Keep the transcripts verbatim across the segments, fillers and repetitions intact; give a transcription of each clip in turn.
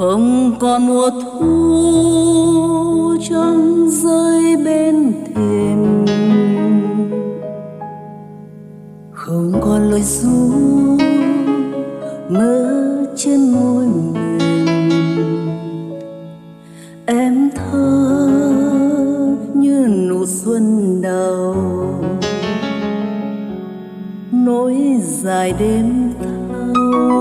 Không còn mùa thu trăng rơi bên thềm, không còn lời ru mơ trên môi mềm. Em thơ như nụ xuân đầu, nối dài đêm thâu.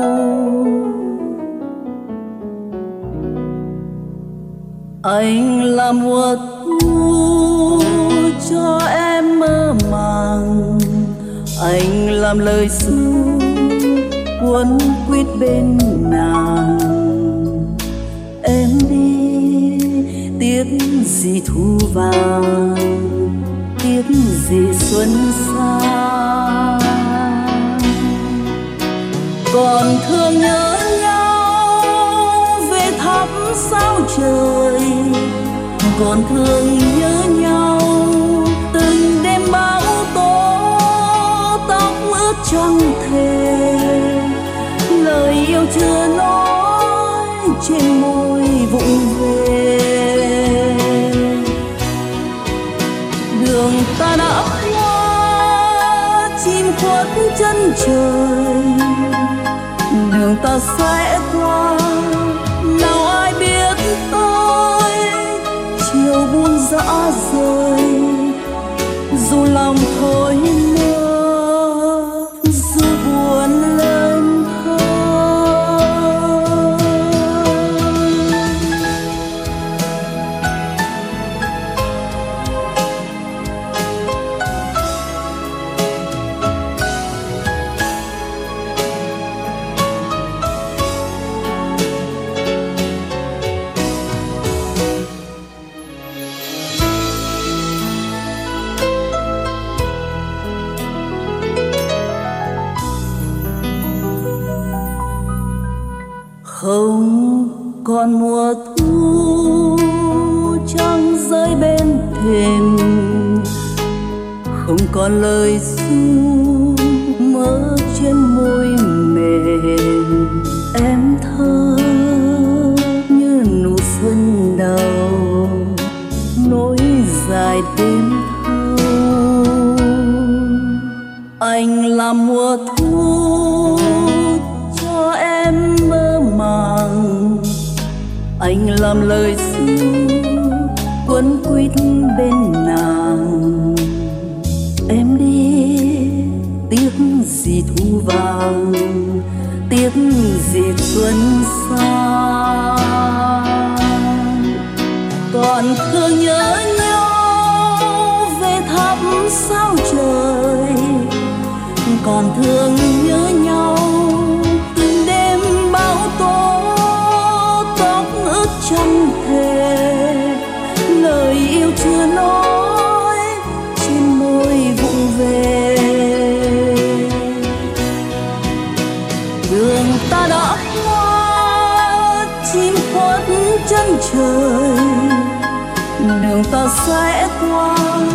Anh là mùa thu cho em mơ màng, anh làm lời ru cuốn quýt bên nàng. Em đi tiếc gì thu vàng, tiếc gì xuân xa. Còn thương nhớ nhau về thắp sao trời, còn thương nhớ nhau từng đêm bão tố. Tóc ướt trăng thề, lời yêu chưa nói trên môi vụng về. Đường ta đã qua chim khuất chân trời, đường ta sẽ qua nào ai biết tới. Chiều buông dã rời dù lòng thôi mơ, dù buồn lên thơ. Không còn mùa thu trăng rơi bên thềm, không còn lời ru mơ trên môi mềm. Em thơ như nụ xuân đầu, nối dài đêm thâu. Anh là mùa thu cho em mơ màng, anh làm lời ru cuốn quýt bên nàng. Em đi tiếc gì thu vàng, tiếc gì xuân xa. Còn thương nhớ nhau về thắp sao trời, còn thương nhớ nhau từng đêm bão tố. Tóc ướt trăng thề, lời yêu chưa nói trên môi vụng về. Đường ta đã qua chim khuất chân trời, đường ta sẽ qua